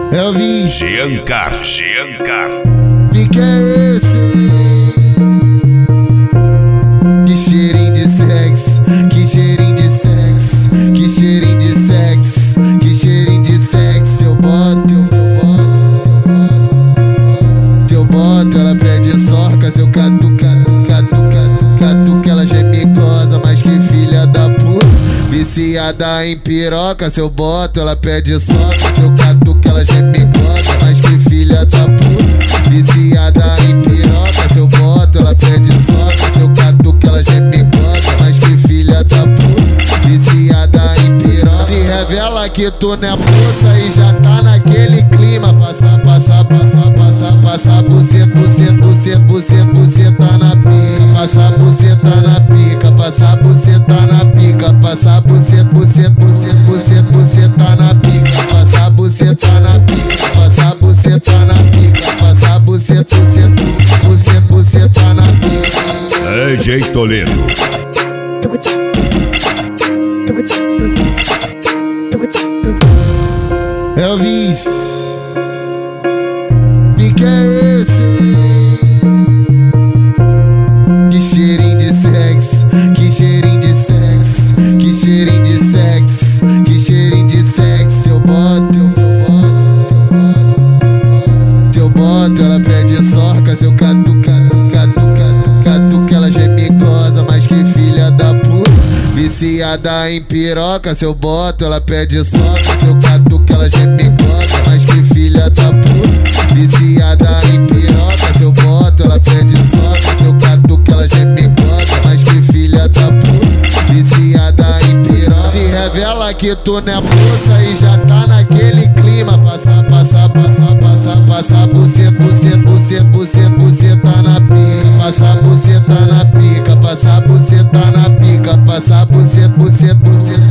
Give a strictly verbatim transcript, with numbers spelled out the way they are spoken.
Elvis, Giancar, Giancar. pique é esse? Que cheirinho de sexo, que cheirinho de sexo, que cheirinho de sexo, que cheirinho de sexo. Eu boto, eu boto, eu boto, ela pede sorcas, eu cato, cato, cato, cato, cato, que ela já é micosa, mas que filha da puta. Viciada em piroca, se eu boto, ela pede soca. Se eu cato que ela já é micosa, mas que filha da puta. Viciada em piroca, se eu boto, ela pede soca. Se eu cato que ela já é micosa, mas que filha da puta. Viciada em piroca. Se revela que tu não é moça e já tá naquele clima. Passar, passar, passar, passar, passar, buceta, buceta, buceta, buceta, buceta na pica. Passar buceta na pica, passar buceta na pica. Passar buceta, buceta, buceta, buceta, buceta na pica. Passar buceta na pica, passar buceta na pica. Passar buceta, buceta, buceta, buceta na pica. D J Toledo. Elvis, pique é esse? Que cheirinho de sexo, que cheirinho de sexo, que cheirinho de sexo, que cheirinho de sexo. Eu boto, eu boto, eu boto, ela pede sorcas, eu cato, cato, cato, cato, cato, que ela já é micosa, mas que filha da puta. Viciada em piroca, se eu boto, ela pede soca. Se eu cato que ela já é micosa, mas que filha da puta. Viciada em piroca, se eu boto, ela pede soca. Se eu cato que ela já é micosa, mas que filha da puta. Viciada em piroca. Se revela que tu não é moça e já tá naquele clima. Passar, passar, passar, passar, passar, buceta, buceta, buceta, buceta, buceta na pica. Passar buceta na pica, passar buceta na pica. Passar buceta, buceta, buceta,